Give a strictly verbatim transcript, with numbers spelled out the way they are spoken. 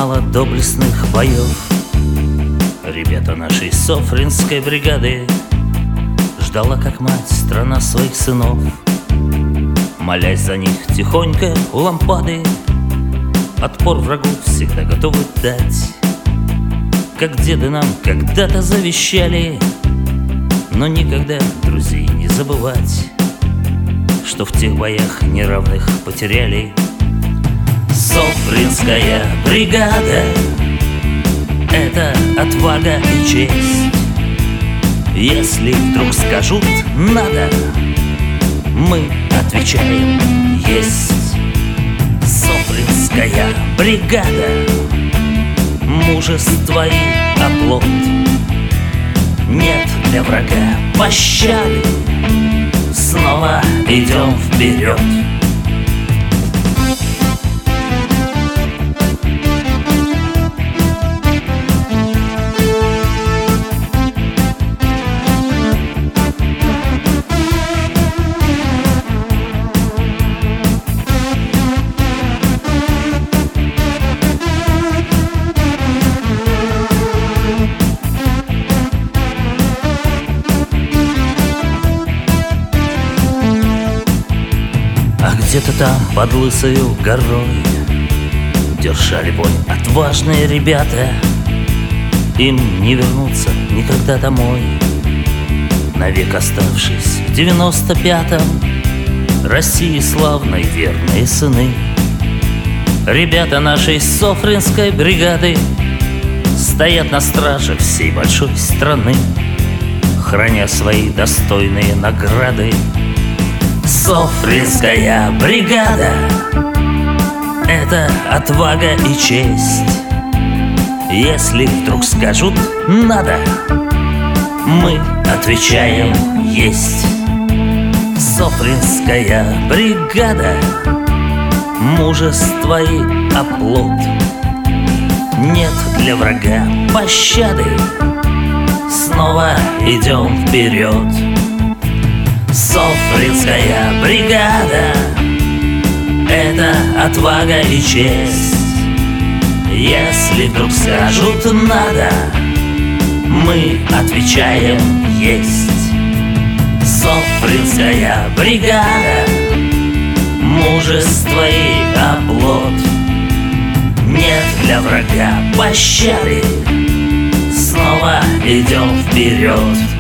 немало доблестных боев. Ребята нашей Софринской бригады ждала, как мать, страна своих сынов, молясь за них тихонько у лампады. Отпор врагу всегда готовы дать, как деды нам когда-то завещали. Но никогда друзей не забывать, что в тех боях неравных потеряли. Софринская бригада — это отвага и честь. Если вдруг скажут «надо», мы отвечаем «есть». Софринская бригада — мужество и оплот. Нет для врага пощады, снова идем вперед. Где-то там под лысою горой держали бой отважные ребята. Им не вернуться никогда домой, навек оставшись в девяносто пятом России славной верные сыны. Ребята нашей Софринской бригады стоят на страже всей большой страны, храня свои достойные награды. Софринская бригада — это отвага и честь. Если вдруг скажут «надо», мы отвечаем «есть». Софринская бригада — мужество и оплот. Нет для врага пощады, снова идем вперед. Софринская бригада — это отвага и честь. Если вдруг скажут «надо», мы отвечаем «есть». Софринская бригада — мужество и оплот. Нет для врага пощады, снова идем вперед.